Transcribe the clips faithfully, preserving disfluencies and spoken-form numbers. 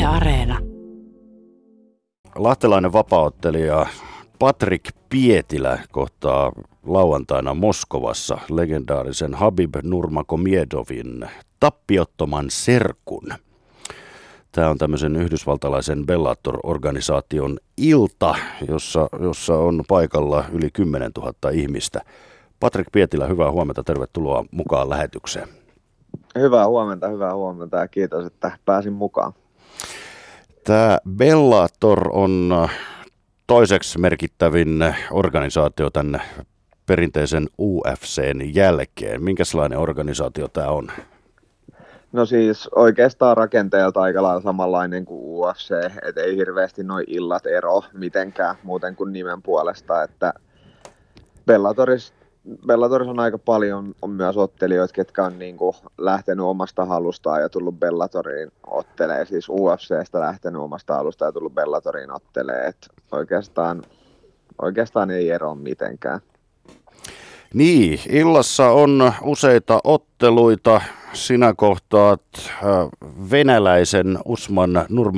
Areena. Lahtelainen vapaaottelija Patrik Pietilä kohtaa lauantaina Moskovassa legendaarisen Habib Nurmagomedovin tappiottoman serkun. Tämä on tämmöisen yhdysvaltalaisen Bellator-organisaation ilta, jossa, jossa on paikalla yli kymmenen tuhatta ihmistä. Patrik Pietilä, hyvää huomenta, tervetuloa mukaan lähetykseen. Hyvää huomenta, hyvää huomenta ja kiitos, että pääsin mukaan. Tämä Bellator on toiseksi merkittävin organisaatio tämän perinteisen U F C:n jälkeen. Minkälainen organisaatio tämä on? No siis oikeastaan rakenteelta aika lailla samanlainen kuin U F C, et ei hirveästi noi illat ero mitenkään muuten kuin nimen puolesta, että Bellatorissa, Bellatorissa on aika paljon on myös ottelijoita, ketkä on niinku lähtenyt omasta halustaan ja tullut Bellatoriin ottelee, siis U F C:stä lähtenyt omasta halustaan ja tullut Bellatoriin ottelee, et oikeastaan, oikeastaan ei ero mitenkään. Niin, illassa on useita otteluita. Sinä kohtaat venäläisen Usman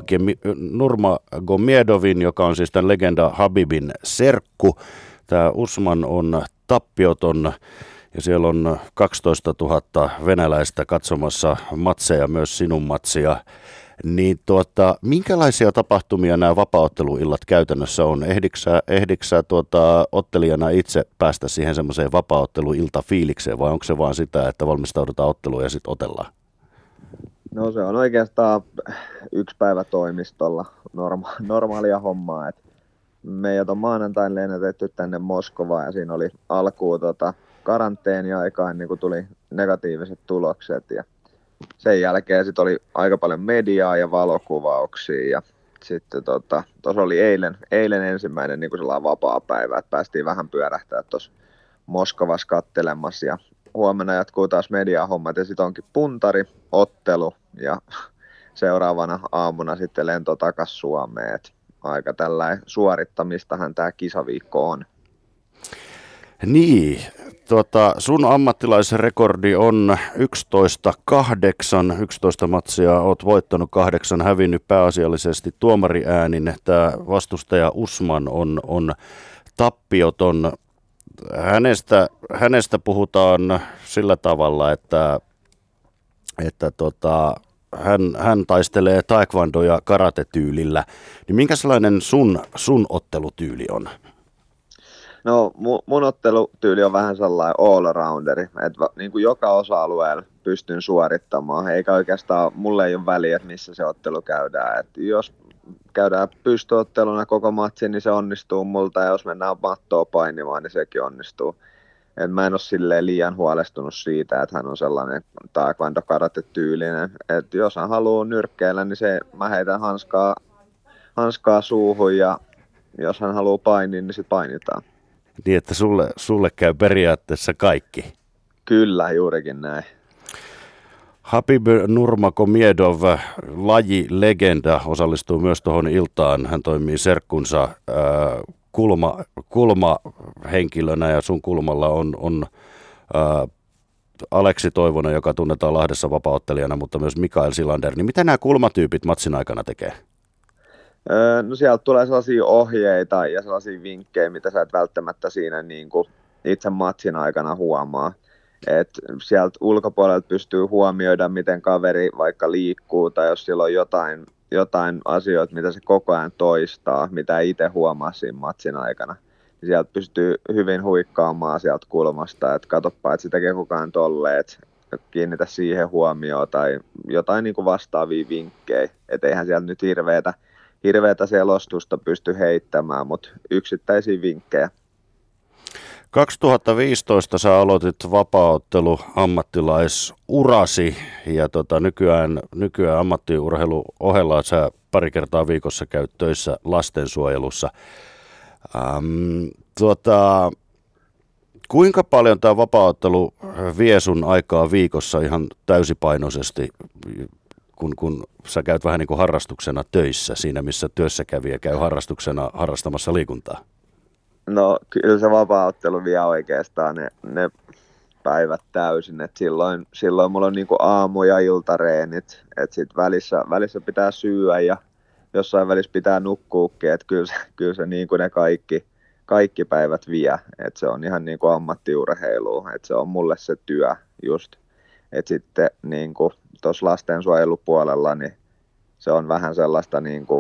Nurmagomedovin, joka on siis tämän legenda Habibin serkku. Tämä Usman on tappioton ja siellä on kaksitoista tuhatta venäläistä katsomassa matseja, myös sinun matsia. Niin tuota, minkälaisia tapahtumia nämä vapaaotteluillat käytännössä on? Ehdiksä, ehdiksä tuota, ottelijana itse päästä siihen semmoiseen vapaaotteluilta-fiilikseen vai onko se vaan sitä, että valmistaudutaan otteluun ja sitten otellaan? No se on oikeastaan yksi päivä toimistolla, norma- normaalia hommaa. Et meidät on maanantain lennätetty tänne Moskovaan ja siinä oli alkuun tota, karanteeni-aikaa ennen kuin tuli negatiiviset tulokset ja sen jälkeen sit oli aika paljon mediaa ja valokuvauksia ja sitten tota, tuossa oli eilen, eilen ensimmäinen niin sellainen vapaa päivä, että päästiin vähän pyörähtää tuossa Moskovassa kattelemassa ja huomenna jatkuu taas mediahommat ja sitten onkin puntari, ottelu ja seuraavana aamuna sitten lento takas Suomeen, et aika tällainen suorittamistahan tämä kisaviikko on. Niin, tuota, sun ammattilaisrekordi on yksitoista kahdeksan, yksitoista matsia, oot voittanut kahdeksan, hävinnyt pääasiallisesti tuomariäänin. Tämä vastustaja Usman on, on tappioton. Hänestä, hänestä puhutaan sillä tavalla, että, että tota, hän, hän taistelee taekwondo- ja karate-tyylillä. Niin minkälainen sun, sun ottelutyyli on? No mun ottelutyyli on vähän sellainen all-rounderi, että niin kuin joka osa-alueella pystyn suorittamaan, eikä oikeastaan mulle ei ole väliä, että missä se ottelu käydään. Et jos käydään pystyotteluna koko matsi, niin se onnistuu multa, ja jos mennään mattoa painimaan, niin sekin onnistuu. Et mä en ole silleen liian huolestunut siitä, että hän on sellainen taekwondo-karate-tyylinen. Et jos hän haluaa nyrkkeillä, niin se, mä heitän hanskaa, hanskaa suuhun, ja jos hän haluaa painia, niin sitten painitaan. Niin, että sulle, sulle käy periaatteessa kaikki. Kyllä, juurikin näin. Habib Nurmagomedov, lajilegenda, osallistuu myös tuohon iltaan. Hän toimii serkkunsa äh, kulma, kulmahenkilönä ja sun kulmalla on, on äh, Aleksi Toivonen, joka tunnetaan Lahdessa vapaaottelijana, mutta myös Mikael Silander. Niin mitä nämä kulmatyypit matsin aikana tekee? No sieltä tulee sellaisia ohjeita ja sellaisia vinkkejä, mitä sä et välttämättä siinä niin kuin itse matsin aikana huomaa. Et sieltä ulkopuolelta pystyy huomioida, miten kaveri vaikka liikkuu tai jos sillä on jotain, jotain asioita, mitä se koko ajan toistaa, mitä ei itse huomaa siinä matsin aikana. Niin sieltä pystyy hyvin huikkaamaan sieltä kulmasta, että katsoppa, että se tekee koko ajan tolleen, että kiinnitä siihen huomioon tai jotain niin kuin vastaavia vinkkejä. Että eihän sieltä nyt hirveätä Hirveätä selostusta pysty heittämään, mutta yksittäisiä vinkkejä. kaksituhattaviisitoista sä aloitit vapaaottelu ammattilaisurasi ja tota, nykyään, nykyään ammattiurheilun ohella sä pari kertaa viikossa käyt töissä lastensuojelussa. Ähm, tuota, kuinka paljon tämä vapaaottelu vie sun aikaa viikossa ihan täysipainoisesti? Kun, kun sä käyt vähän niin kuin harrastuksena töissä, siinä missä työssäkävijä käy harrastuksena harrastamassa liikuntaa? No kyllä se vapaaottelu vie oikeastaan ne, ne päivät täysin, että silloin, silloin mulla on niinku aamu- ja iltareenit, että sit välissä, välissä pitää syödä ja jossain välissä pitää nukkuukin, että kyllä se, kyllä se niinku ne kaikki, kaikki päivät vie, että se on ihan niinku ammattiurheilua, että se on mulle se työ just, että sitten niinku tuossa lastensuojelupuolella niin se on vähän sellaista niinku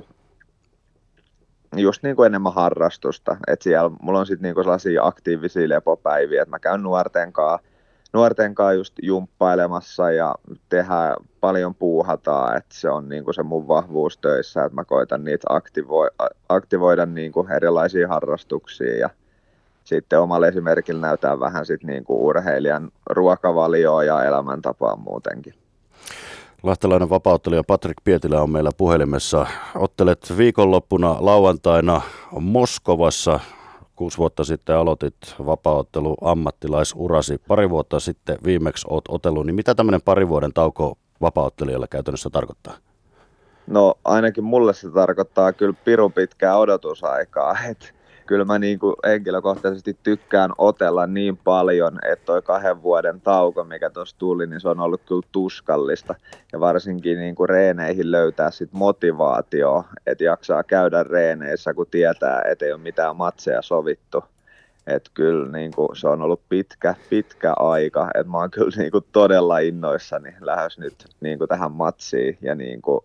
just niin kuin enemmän harrastusta, että siellä mulla on sitten niinku sellaisia aktiivisia lepopäiviä, että mä käyn nuorten kanssa, nuorten kanssa just jumppailemassa ja tehdään paljon puuhataan, että se on niinku se mun vahvuus töissä, että mä koitan niitä aktivo- aktivoida niinku erilaisia harrastuksia ja sitten omalla esimerkillä näytään vähän sit niinku urheilijan ruokavalioa ja elämäntapaa muutenkin. Lahtelainen vapauttelija Patrik Pietilä on meillä puhelimessa. Ottelet viikonloppuna lauantaina Moskovassa. Kuusi vuotta sitten aloitit vapaaottelu ammattilaisurasi. Pari vuotta sitten viimeksi olet otellut. Niin mitä tämmöinen pari vuoden tauko vapaaottelijalle käytännössä tarkoittaa? No ainakin mulle se tarkoittaa kyllä pirun pitkää odotusaikaa. Et kyllä mä niinku henkilökohtaisesti tykkään otella niin paljon, että toi kahden vuoden tauko, mikä tuossa tuli, niin se on ollut kyllä tuskallista. Ja varsinkin niinku reeneihin löytää sit motivaatio, että jaksaa käydä reeneissä, kun tietää, että ei ole mitään matseja sovittu. Että kyllä niinku, se on ollut pitkä, pitkä aika. Että mä oon kyllä niinku todella innoissani lähes nyt niinku tähän matsiin ja niinku,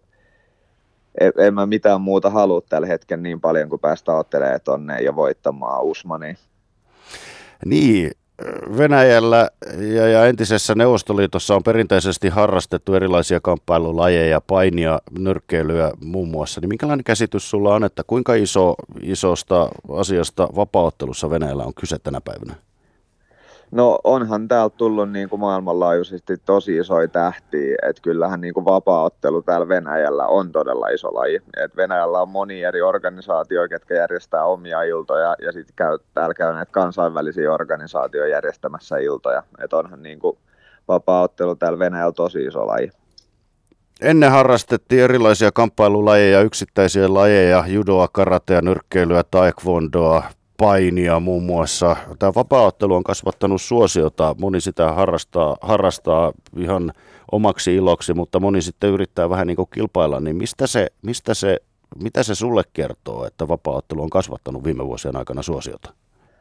en mä mitään muuta halua tällä hetkellä niin paljon, kuin päästä ottelemaan tonne ja voittamaan Usmania. Niin, Venäjällä ja, ja entisessä Neuvostoliitossa on perinteisesti harrastettu erilaisia kamppailulajeja, painia, nyrkkeilyä muun muassa. Niin minkälainen käsitys sulla on, että kuinka iso, isosta asiasta vapaaottelussa Venäjällä on kyse tänä päivänä? No onhan täältä tullut niin kuin maailmanlaajuisesti tosi isoja tähtiä, että kyllähän niin kuin vapaaottelu täällä Venäjällä on todella iso laji. Et Venäjällä on moni eri organisaatioita, jotka järjestää omia iltoja ja sitten käy, täällä käy näitä kansainvälisiä organisaatioita järjestämässä iltoja. Et onhan niin kuin vapaaottelu täällä Venäjällä tosi iso laji. Ennen harrastettiin erilaisia kamppailulajeja, yksittäisiä lajeja, judoa, karatea, nyrkkeilyä, taekwondoa, painia muun muassa. Tämä vapaaottelu on kasvattanut suosiota. Moni sitä harrastaa, harrastaa ihan omaksi iloksi, mutta moni sitten yrittää vähän niin kuin kilpailla. Niin mistä se, mistä se, mitä se sulle kertoo, että vapaaottelu on kasvattanut viime vuosien aikana suosiota?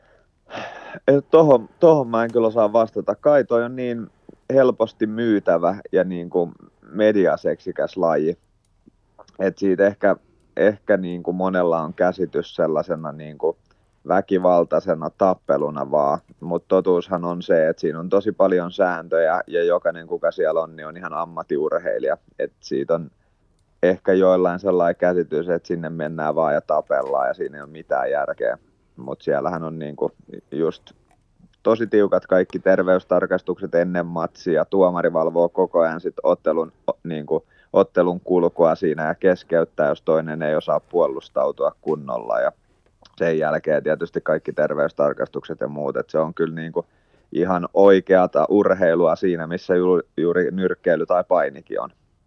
Tohon, tohon mä en kyllä osaa vastata. Kai toi on niin helposti myytävä ja niin kuin mediaseksikäs laji. Et siitä ehkä, ehkä niin kuin monella on käsitys sellaisena niin kuin väkivaltaisena tappeluna vaan, mutta totuushan on se, että siinä on tosi paljon sääntöjä ja jokainen kuka siellä on, niin on ihan ammattiurheilija, että siitä on ehkä joillain sellainen käsitys, että sinne mennään vaan ja tapellaan ja siinä ei ole mitään järkeä, mutta siellähän on niinku just tosi tiukat kaikki terveystarkastukset ennen matsia, tuomari valvoo koko ajan sit ottelun, niinku, ottelun kulkua siinä ja keskeyttää, jos toinen ei osaa puolustautua kunnolla ja sen jälkeen tietysti kaikki terveystarkastukset ja muut, että se on kyllä niin kuin ihan oikeata urheilua siinä, missä ju- juuri nyrkkeily tai painikin on.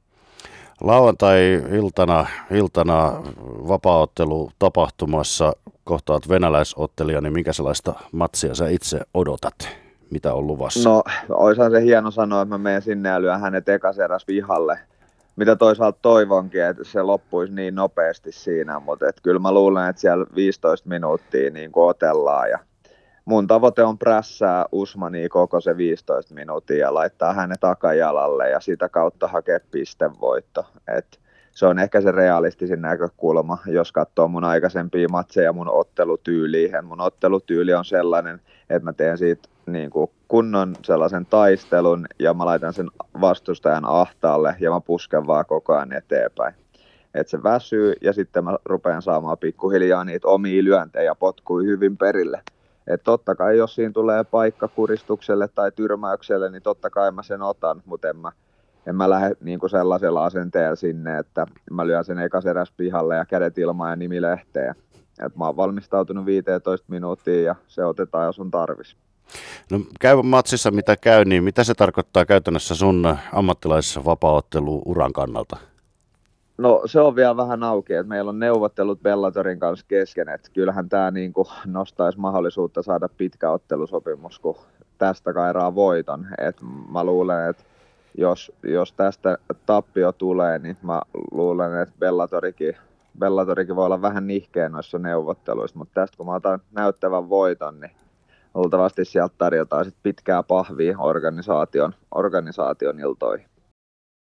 Lauantai-iltana iltana vapaaottelu tapahtumassa kohtaat venäläisottelija, niin minkä sellaista matsia sä itse odotat? Mitä on luvassa? No, oishan se hieno sanoa, että mä menen sinne ja lyön hänet ekas eräs vihalle. Mitä toisaalta toivonkin, että se loppuisi niin nopeasti siinä, mutta et kyllä mä luulen, että siellä viisitoista minuuttia niin otellaan ja mun tavoite on prässää Usmania koko se viisitoista minuuttia ja laittaa hänet takajalalle ja sitä kautta hakea pistevoitto. Et se on ehkä se realistisin näkökulma, jos katsoo mun aikaisempia matseja mun ottelutyyliä. Mun ottelutyyli on sellainen, että mä teen siitä niin kuin kunnon sellaisen taistelun ja mä laitan sen vastustajan ahtaalle ja mä pusken vaan koko ajan eteenpäin. Että se väsyy ja sitten mä rupean saamaan pikkuhiljaa niitä omia lyöntejä ja potkui hyvin perille. Että totta kai jos siinä tulee paikka kuristukselle tai tyrmäykselle, niin totta kai mä sen otan, mutta en mä, en mä lähde niinku sellaisella asenteella sinne, että mä lyön sen ekas eräs pihalle ja kädet ilmaan ja nimi lehteen. Et mä oon valmistautunut viisitoista minuuttia ja se otetaan, jos on tarvis. No käy matsissa mitä käy, niin mitä se tarkoittaa käytännössä sun ammattilaisessa vapaaottelu-uran kannalta? No se on vielä vähän auki, että meillä on neuvottelut Bellatorin kanssa kesken, että kyllähän tämä niinku nostaisi mahdollisuutta saada pitkä ottelusopimus, kun tästä kairaa voiton. Et mä luulen, että jos, jos tästä tappio tulee, niin mä luulen, että Bellatorikin, Bellatorikin voi olla vähän nihkeä noissa neuvotteluissa, mutta tästä kun mä otan näyttävän voiton, niin luultavasti sieltä tarjotaan sit pitkää pahvia organisaation, organisaation iltoihin.